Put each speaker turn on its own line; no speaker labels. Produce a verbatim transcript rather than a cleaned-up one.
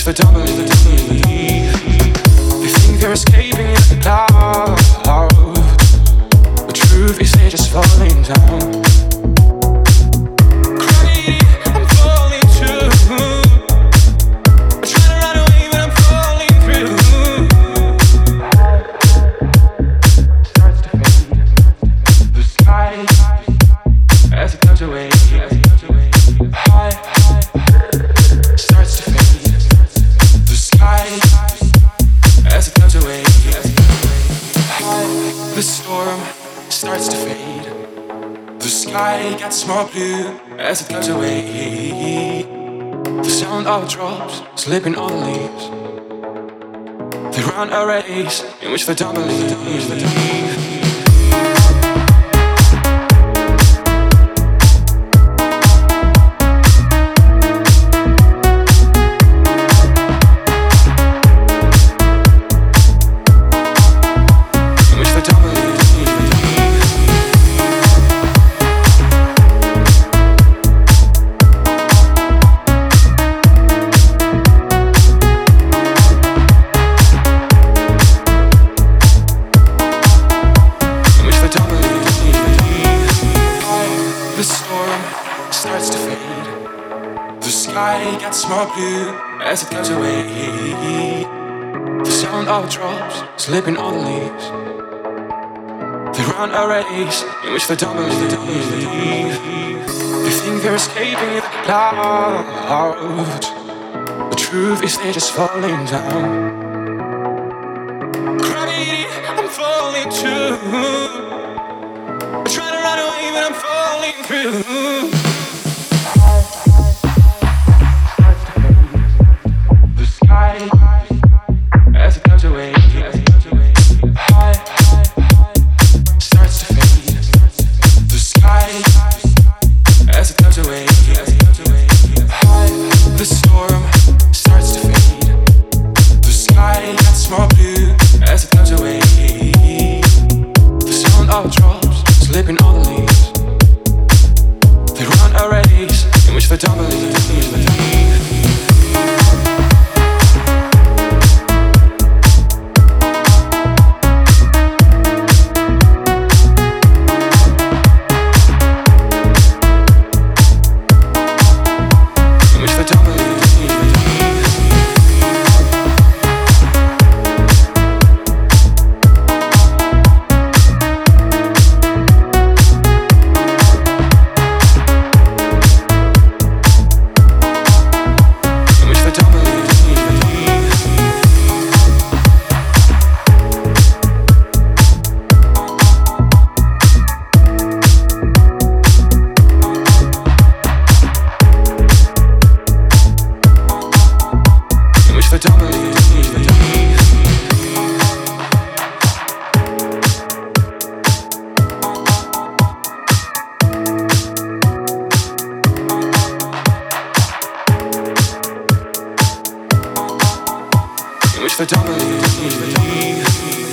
for double. They think they're escaping in the cloud. The truth is they're just falling down. Crazy, I'm falling too. I'm trying to run away, but I'm falling through. Starts to fade. The sky as it goes away. High starts to fade. The sky as it goes away. High, the storm starts to fade. The sky gets more blue as it goes away. The sound of drops slipping on the leaves. They run a race in which they don't believe. Starts to fade. The sky gets more blue as it goes away. The sound of drops slipping on the leaves. They run a race in which they don't believe. They think they're escaping in the cloud. The truth is they're just falling down. Gravity, I'm falling too. I'm trying to run away, but I'm falling through. As it goes away, high starts to fade. The sky as it goes away, high the storm starts to fade. The sky gets more blue as it goes away. The sound of drops slipping on the leaves. They run a race in which they don't believe. Wish they don't believe.